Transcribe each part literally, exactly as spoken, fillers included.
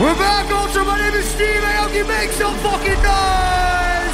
back, Ultra. My name is Steve Aoki. Make some fucking noise!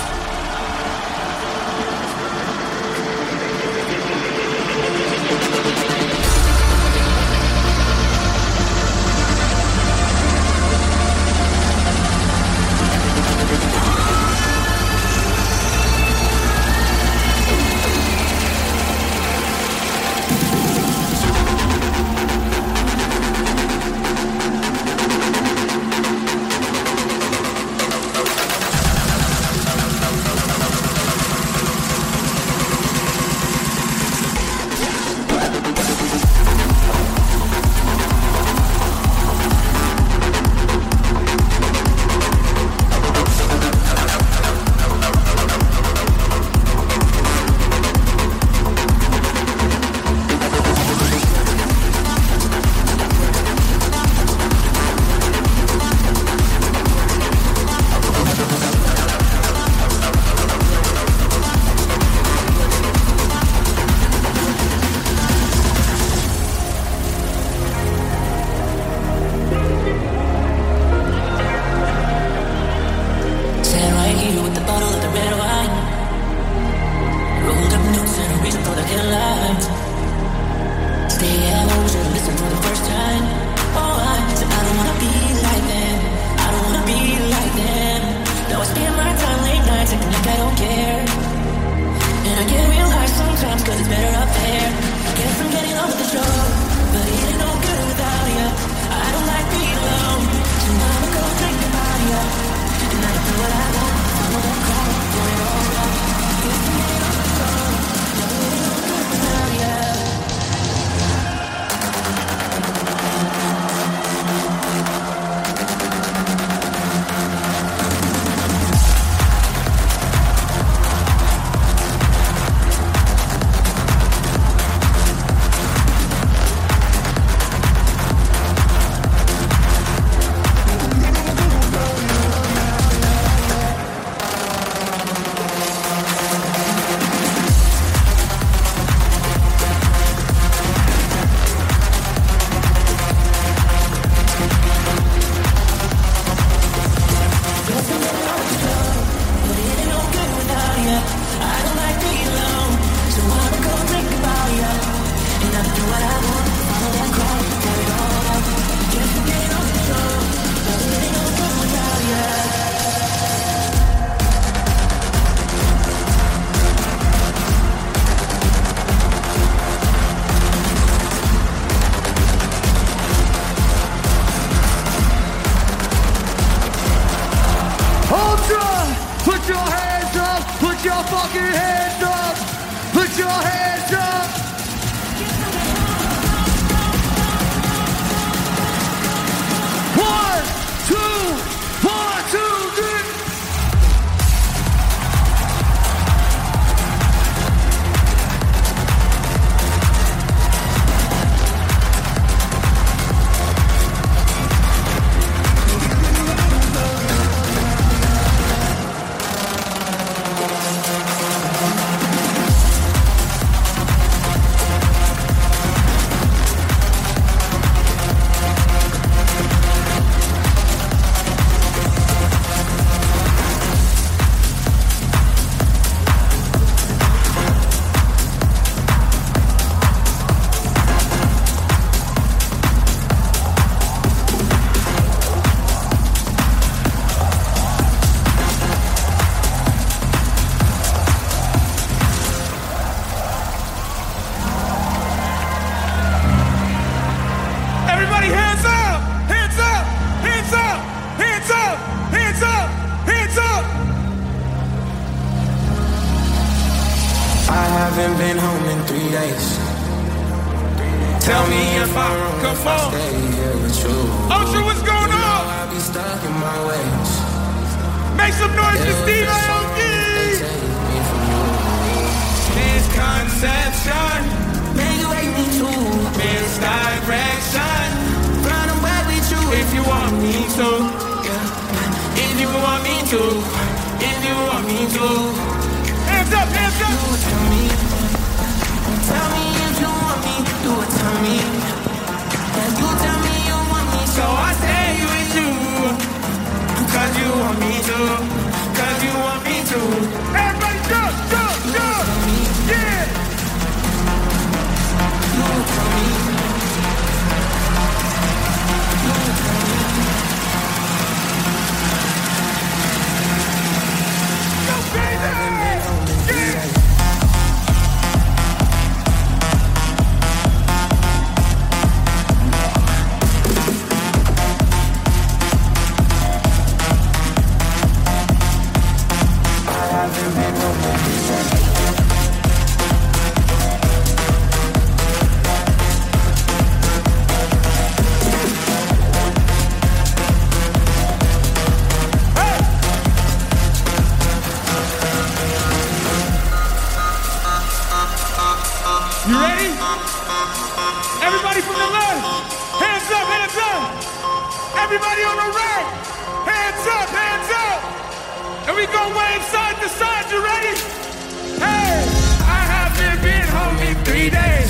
haven't been home in three days. Tell me if I'm wrong if I stay here with you. Ultra, what's going you know on? I'll be stuck in my ways. Make some noise for Steve Aoki! Misconception, Man, you hate me too. misdirection. Run away with you If you want me to, yeah. if you want me to, if you want me to. Hands up, hands up! Do it, tell me. Tell me if you want me. Do it, tell me. Yeah, you tell me you want me, So I stay with you. You ready? Everybody from the left, hands up, hands up. Everybody on the right, hands up, hands up. And we go wave side to side, you ready? Hey, I haven't been home in three days.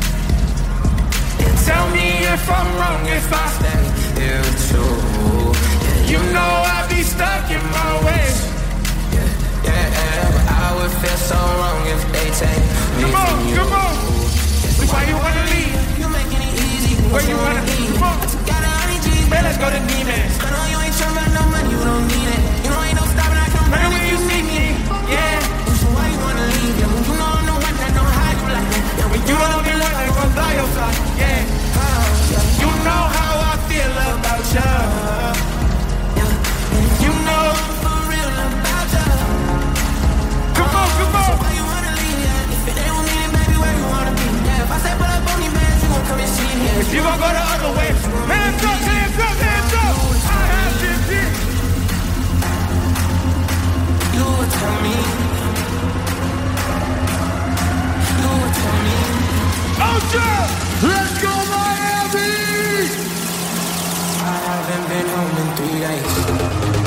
Tell me if I'm wrong if I stay here too. You know I be stuck in my ways. Yeah, yeah, but I would feel so wrong if they take me come on, from you. Come on, come on. Why you wanna leave? You making it easy. Where you wanna be? Come on. Got a hundred G's, man, let's go to D-Man. I know you ain't sure about no money, you don't need it. You know ain't no stopping, I come running when you see me. Yeah, so why you wanna leave? Yeah, when you know I'm the one that know how you like it. Yeah, when you don't be one that gon' fly your fly. Yeah, you know how I feel about you. Yeah, you know I'm for real about you. Come on, come on. So why you wanna leave? Yeah, if it ain't with me, then baby, where you wanna be? Yeah, if I say pull up on you, man, you gon' come and see me. If you gon' go the other way, hands up, hands up, hands up. I have this shit. You would tell me. You would tell me. Ultra, let's go Miami. I haven't been home in three days.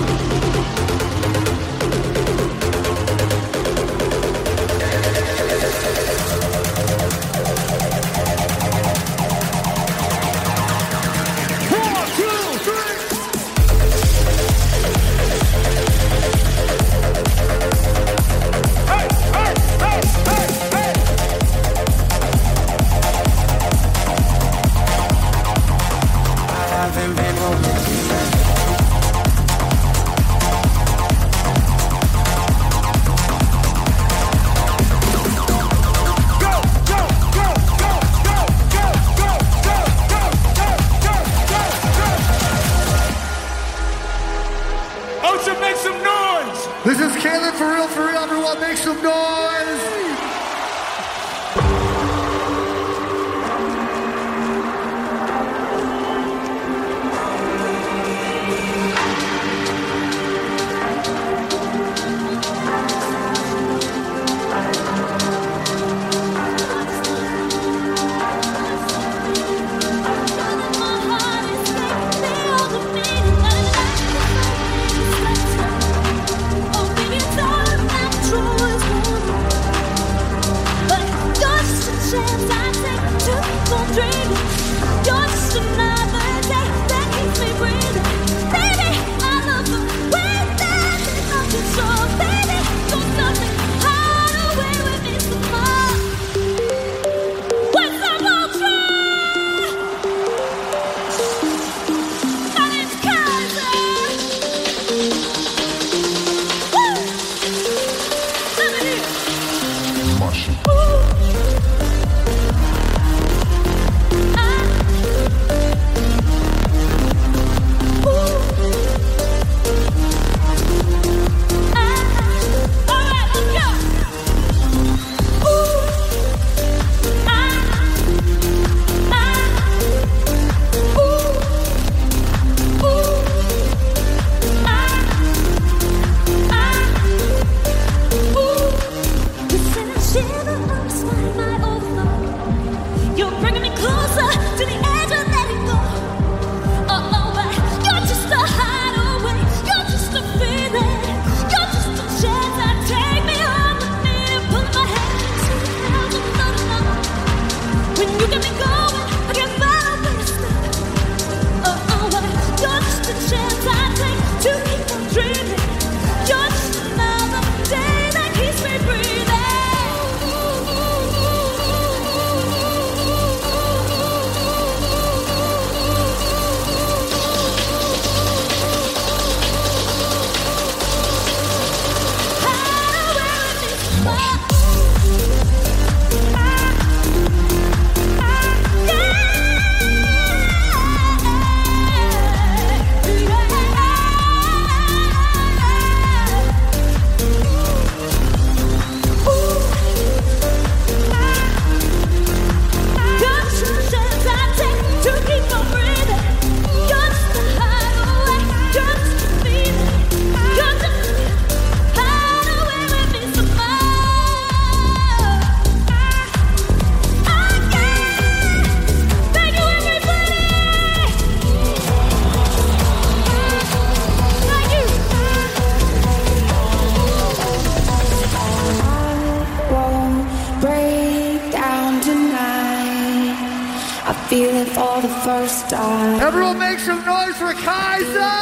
This is Caleb for real, for real. Everyone make some noise. feel it for the first time. Everyone make some noise for Kaiser!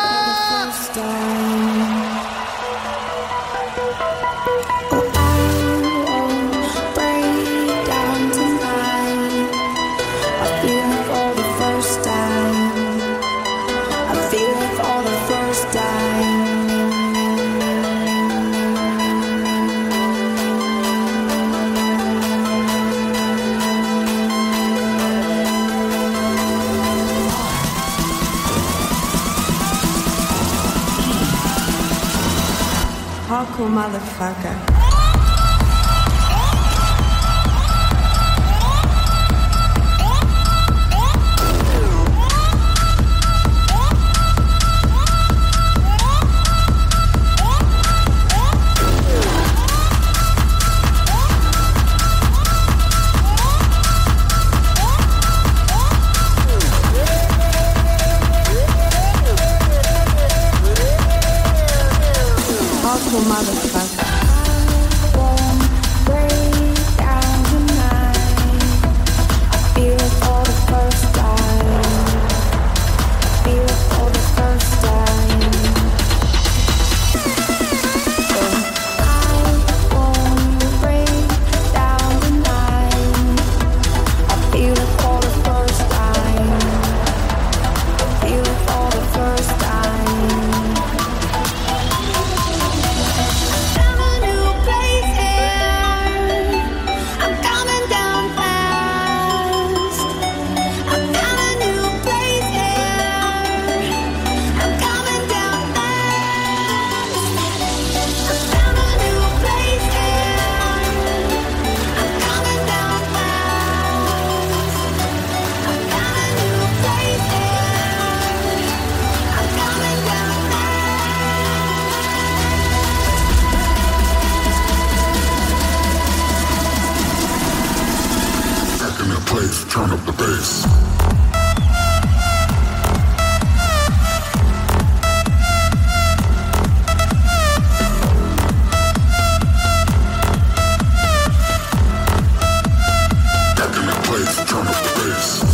Hardcore motherfucker. Motherfucker. I won't break down tonight. I feel it for the first time. I feel it for the first time. I won't break down tonight. I feel it for the first time. I feel it for the first time. Turn up the bass. Back in that place, turn up the bass.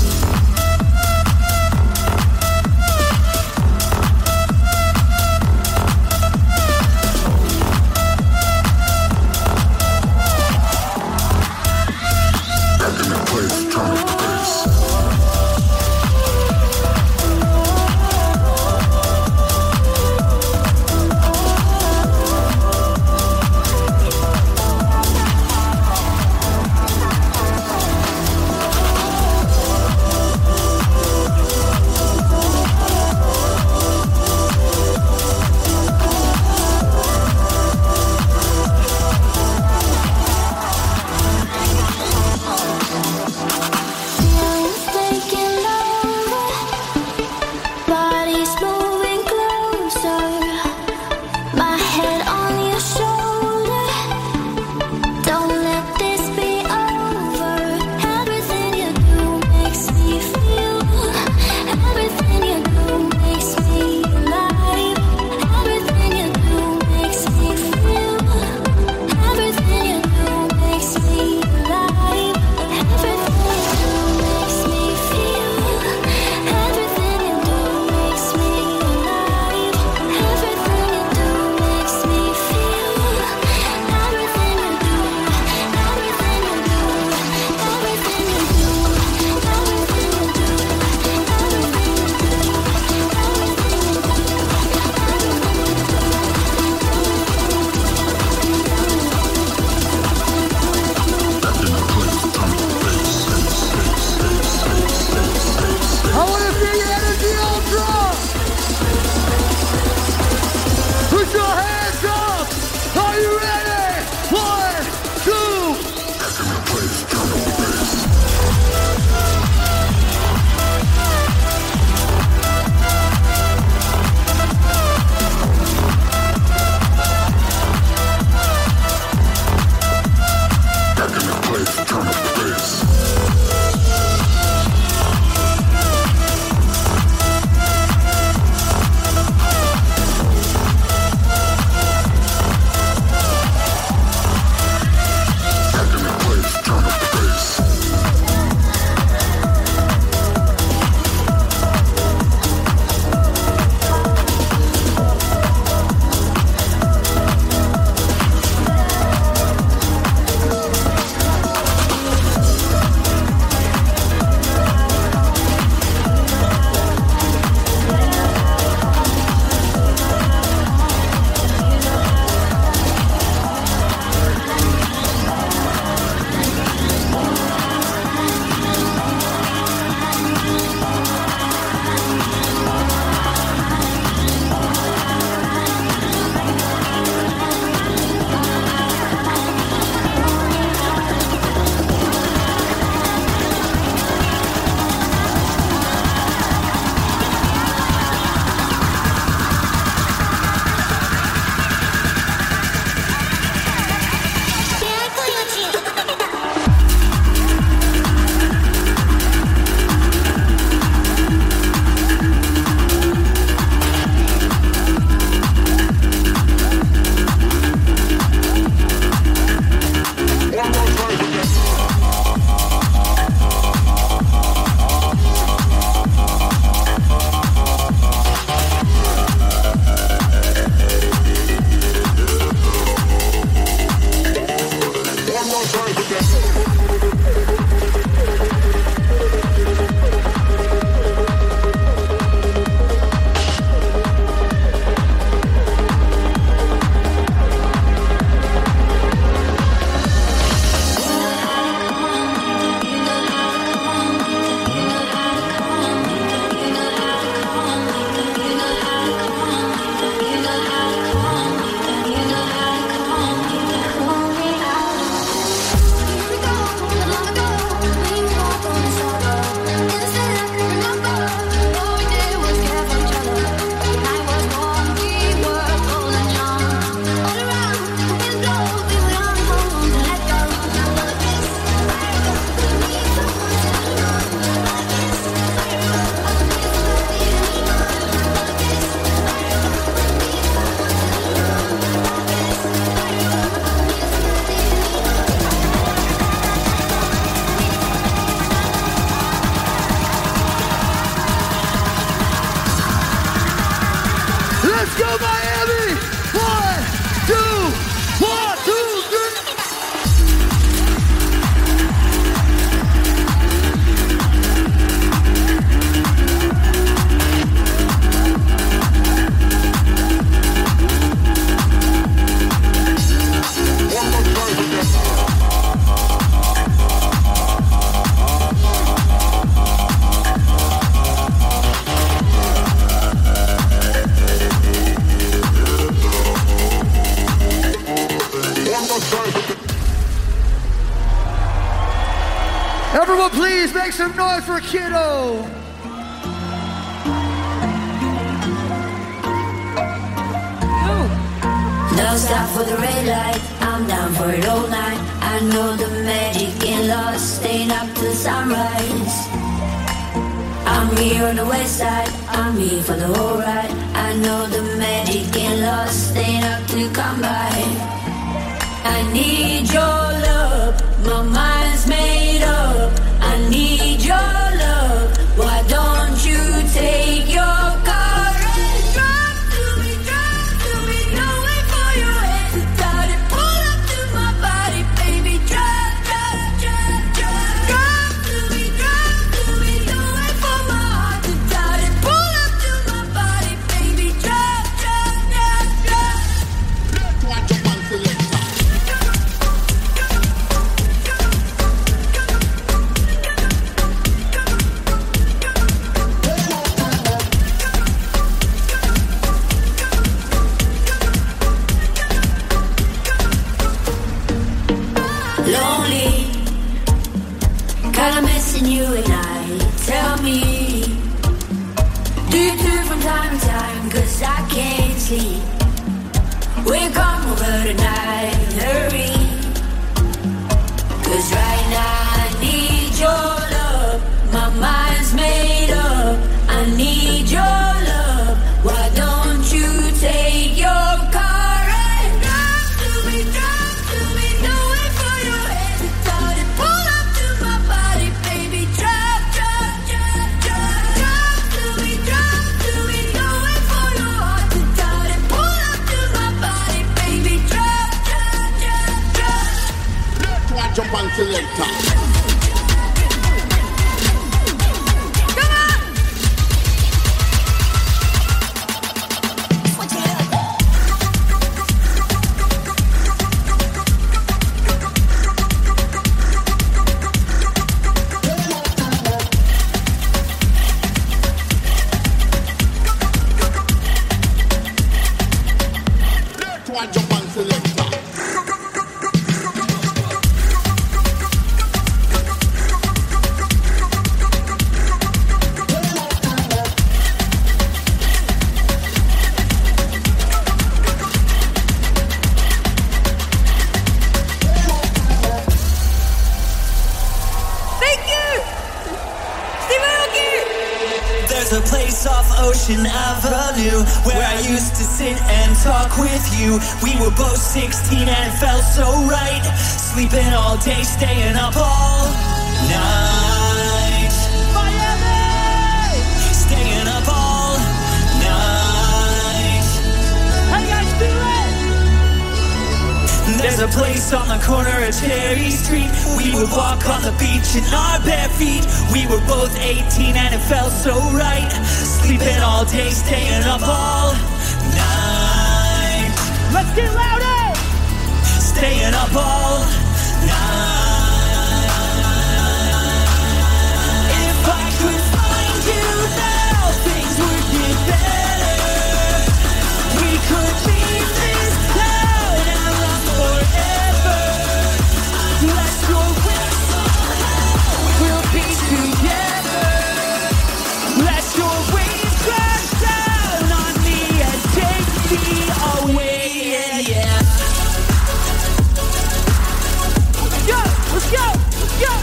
Back in that place, turn up the bass. Everyone please make some noise for Kiddo. No stop for the red light, I'm down for it all night. I know the magic ain't lost, staying up till sunrise. I'm here on the west side, I'm here for the whole ride. I know the magic ain't lost, staying up to come by. I need your love, my mind's made up. I need your love, why don't you take your car and drive to me, drive to me, no wait for your head to start it, pull up to my body, baby, drive, drive, drive, drive, drive to me, drive to me, no wait for my heart to start it, pull up to my body, baby, drive, drive, drive, drive. Watch your man select. Lonely, kinda missing you at night. Tell me, do you do from time to time? Cause I can't sleep. We'll come over tonight, hurry. Cause right now I need your love, my mind's made up. I need your love, why don't you take your car and drive to me, drive to me, no wait for your head to start it, pull up to my body, baby, drive, drive, drive, drive, drive to me, drive to me, no wait for your heart to start it, pull up to my body, baby, drive, drive, drive, drive. Let's watch your man selector. Watch your man selector. There's a place off Ocean Avenue where I used to sit and talk with you. We were both sixteen and it felt so right. Sleeping all day, staying up all night. Miami! Staying up all night. How you guys feeling? There's a place on the corner of Cherry Street. We would walk on the beach in our bare feet. We were both eighteen and it felt so right. Sleeping all day, staying up all night. Let's get louder! Staying up all night. If I could find you now, things would get better. We could leave this town and run forever. Let's go where we'll be together. Let your waves crash down on me and take me away, yeah, yeah. Let's go, let's go, let's go.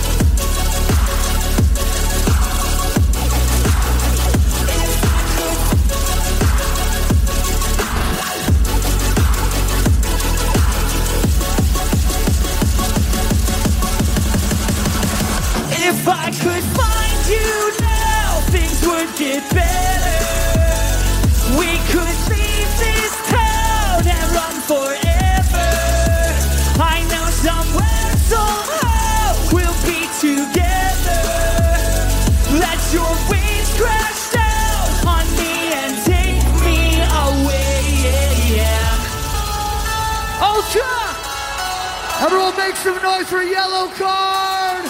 If I could find you now, things would get better. We could leave this town and run forever. I know somewhere, somehow, we'll be together. Let your waves crash down on me and take me away, yeah, yeah. Ultra! Everyone make some noise for Yellow Card!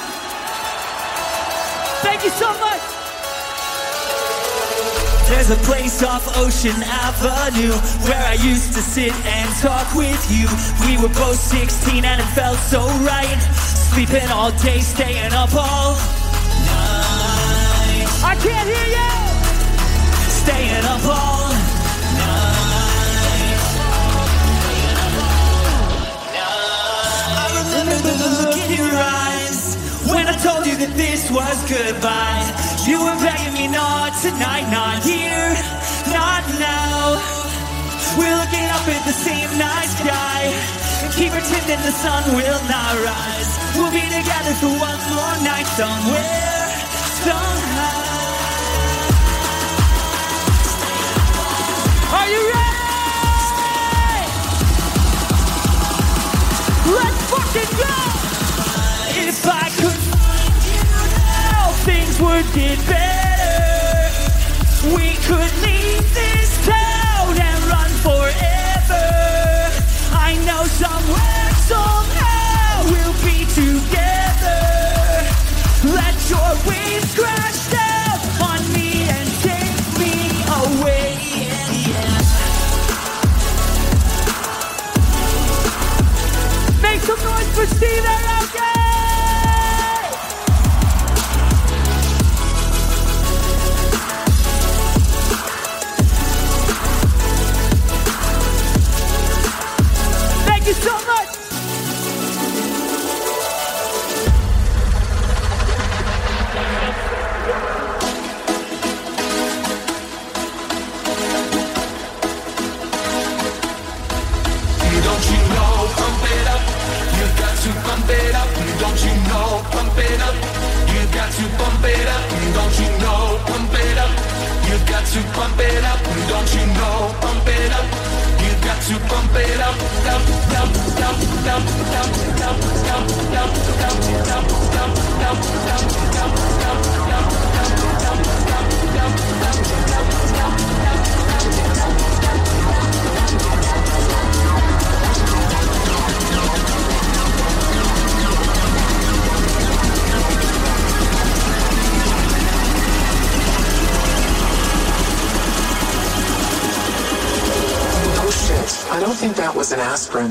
Thank you so much. There's a place off Ocean Avenue where I used to sit and talk with you. We were both sixteen and it felt so right. Sleeping all day, staying up all night. I can't hear you. Staying up all night. I remember the look in your eyes when I told you that this was goodbye. You were begging me not tonight, not here, not now. We're looking up at the same night sky and keep pretending the sun will not rise. We'll be together for one more night somewhere, somehow. Are you ready? Let's fucking go! If I could find you now, things would get better. We could leave this town and run forever. I know somewhere, somehow we'll be together. Let your waves crash down on me and take me away. Yeah. Make some noise for Steve Aoki! Thank you so much! Don't you know, pump it up, you got to pump it up. Don't you know, pump it up, you got to pump it up. Don't you know, pump it up, you got to pump it up. Don't you know, pump it up, you got to pump it up. Dump, dump, dump, dump, dump, dump, dump, dump, dump, dump, dump, dump, dump, dump, dump, dump, dump, dump, dump, Oh shit, I don't think that was an aspirin.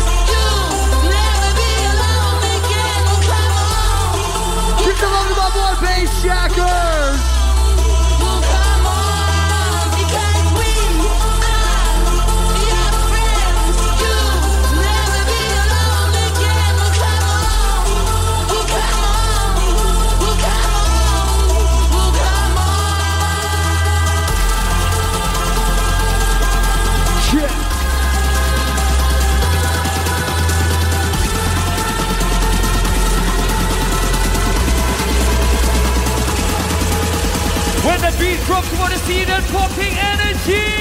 see that popping energy.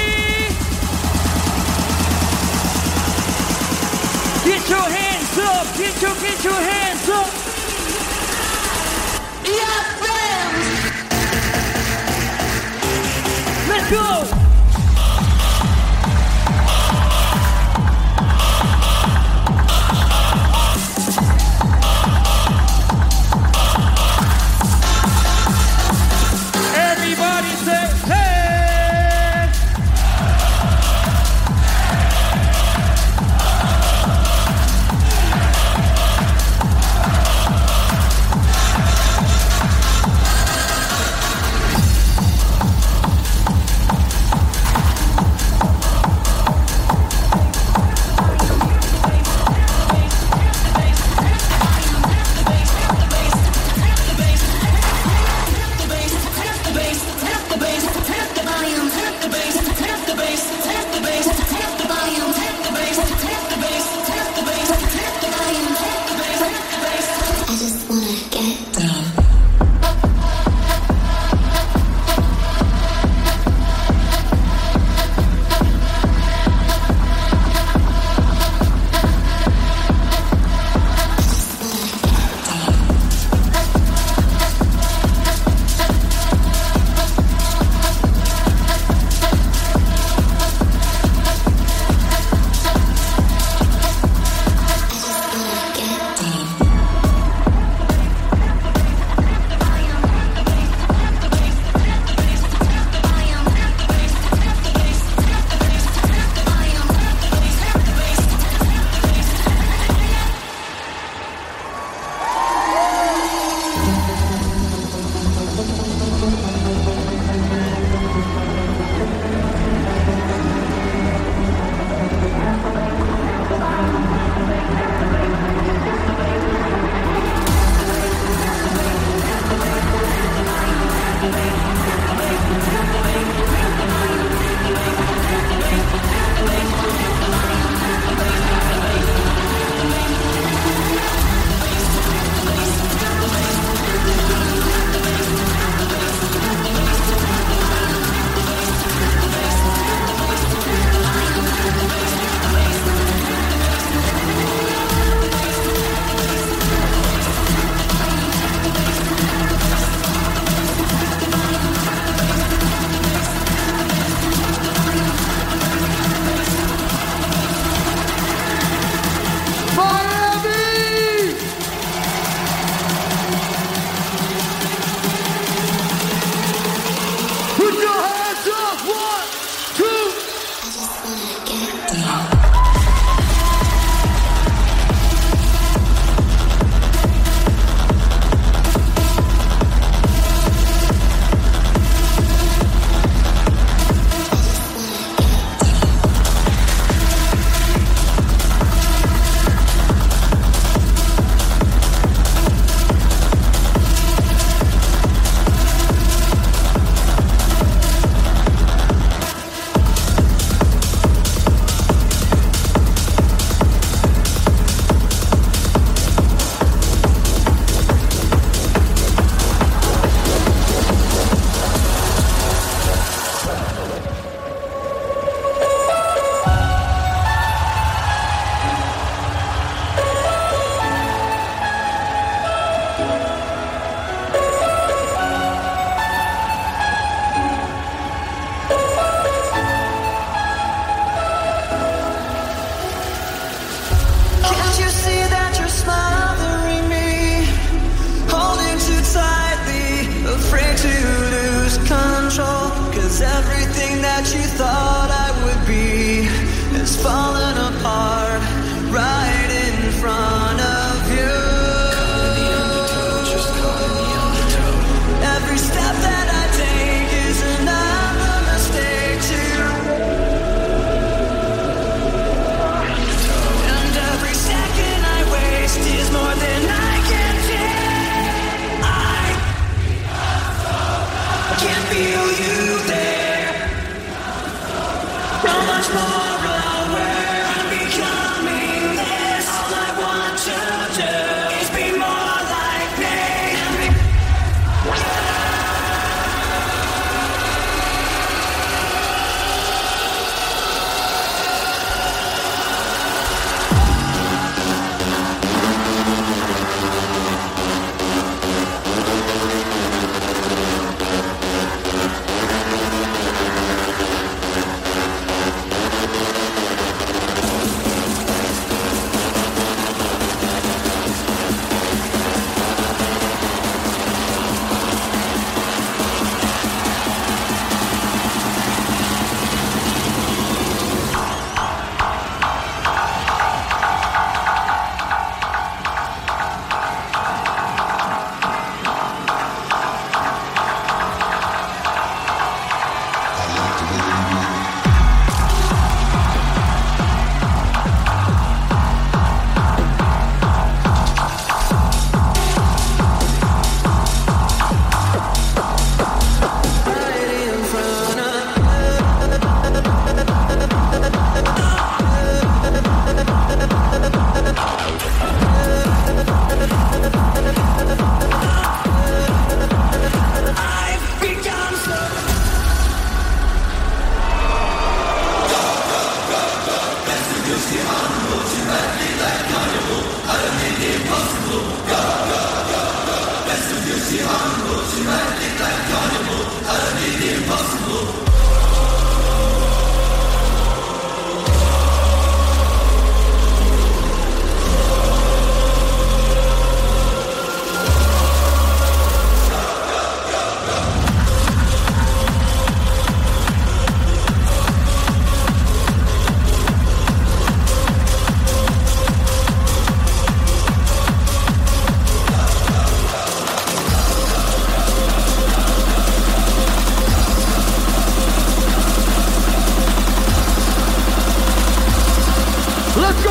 Get your hands up, get your, get your hands up. Yeah, friends. Let's go. Everybody say, hey! So much more aware.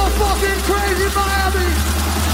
fucking crazy Miami.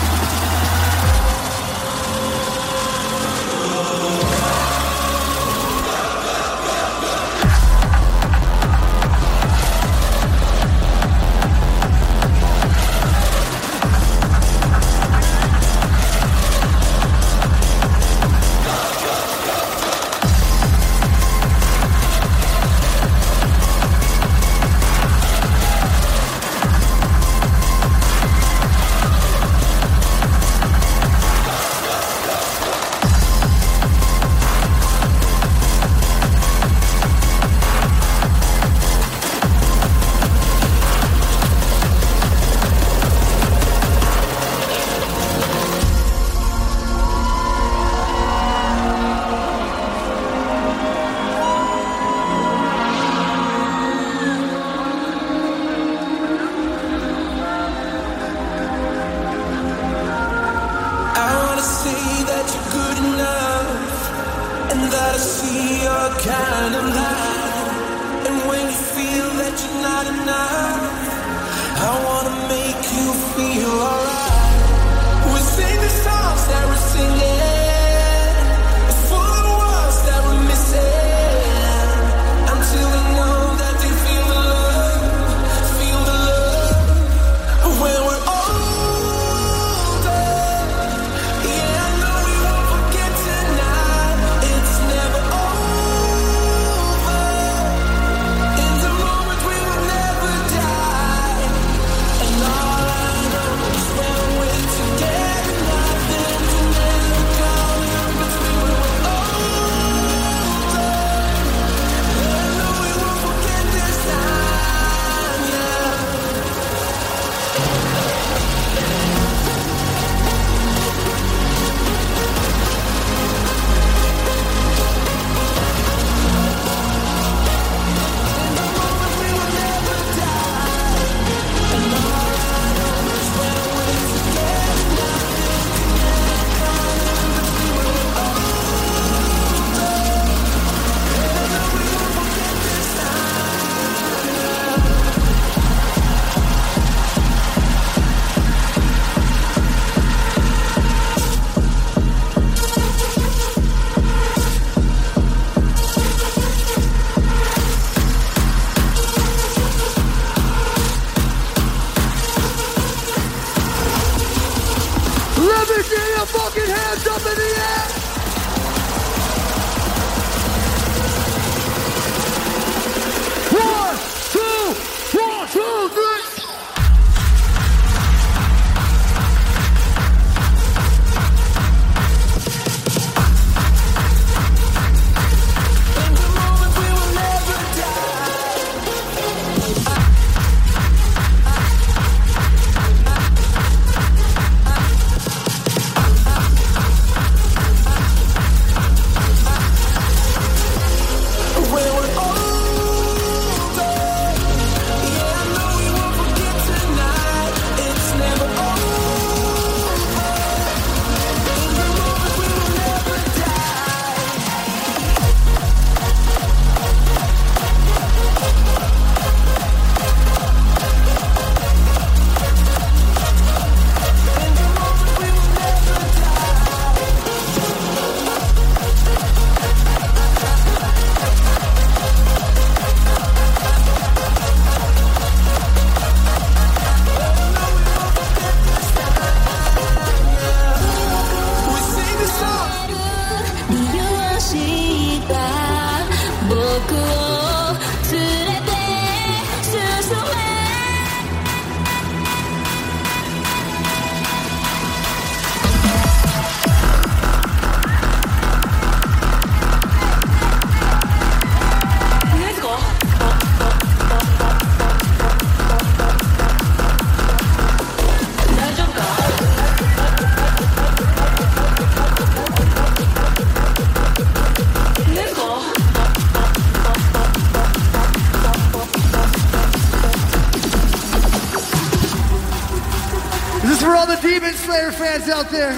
for all the Demon Slayer fans out there.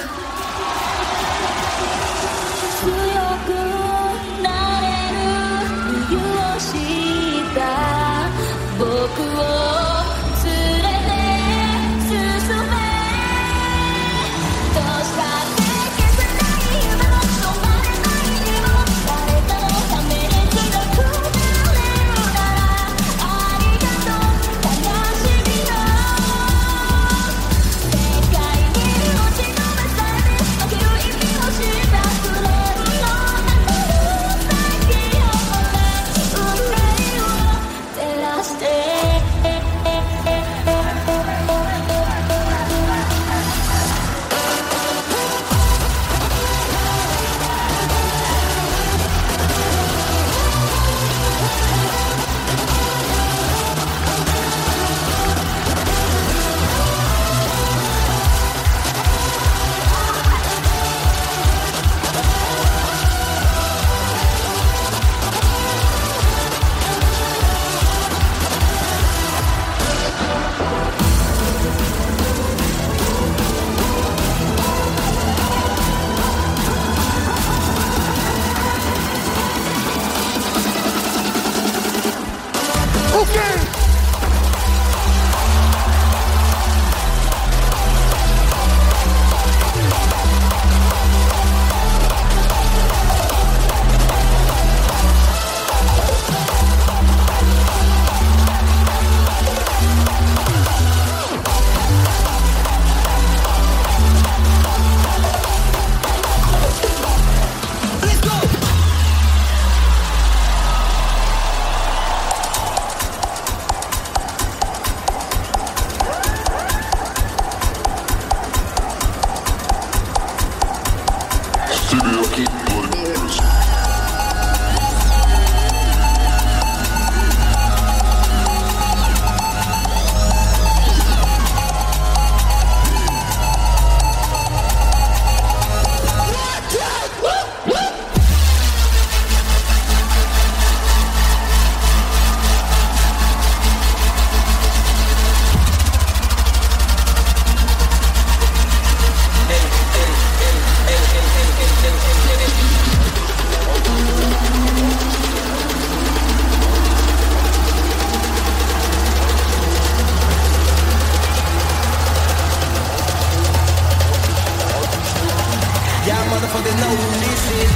know this is.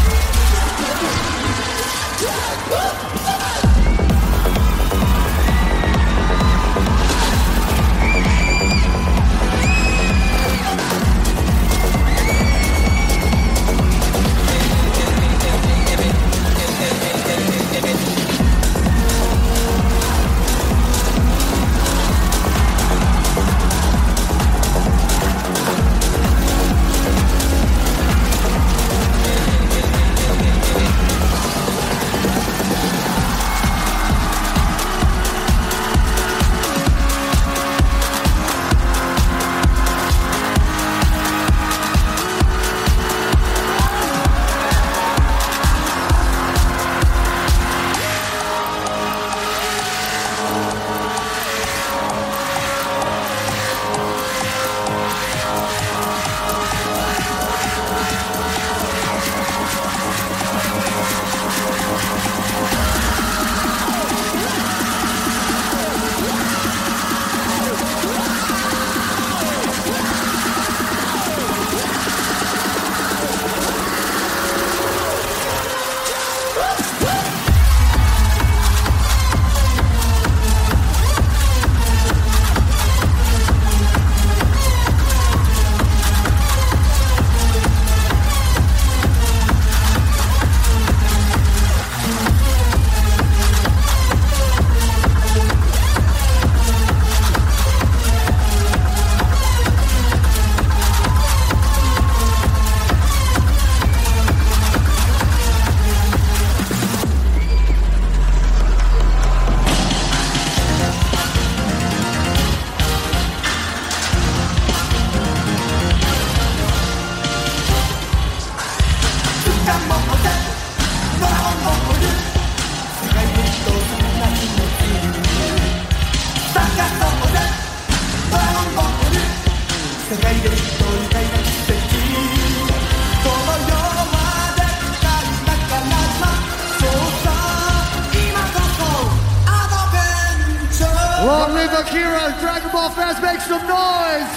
Long live Akira, Dragon Ball fans, make some noise!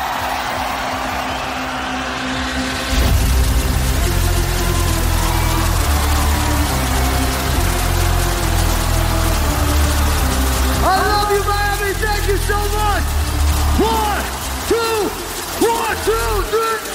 I love you, Miami, thank you so much! One, two, one, two, three!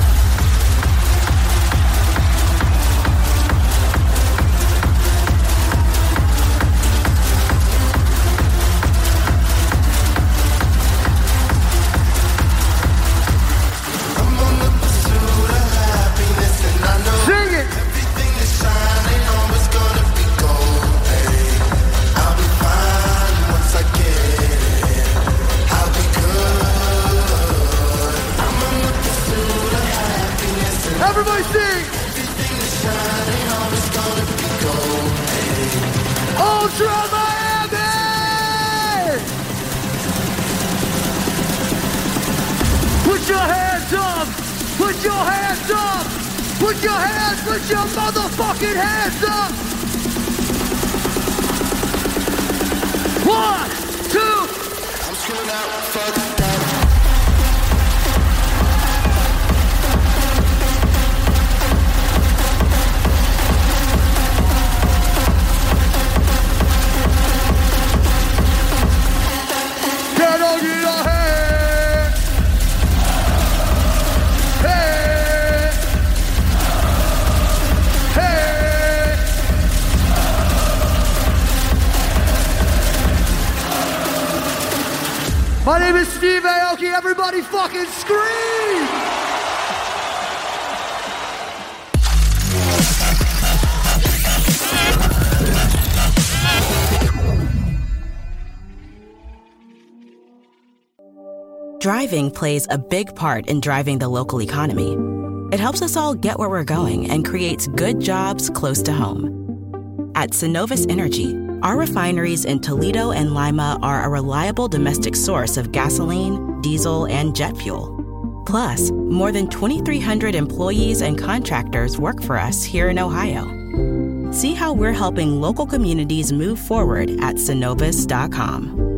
Everybody sing! Ultra Miami! Put your hands up! Put your hands up! Put your hands, put your motherfucking hands up! One, two! I'm screaming out, fuck that. Get on your head! Hey! Hey! My name is Steve Aoki. Everybody fucking scream! Driving plays a big part in driving the local economy. It helps us all get where we're going and creates good jobs close to home. At Synovus Energy, our refineries in Toledo and Lima are a reliable domestic source of gasoline, diesel, and jet fuel. Plus, more than twenty-three hundred employees and contractors work for us here in Ohio. See how we're helping local communities move forward at synovus dot com.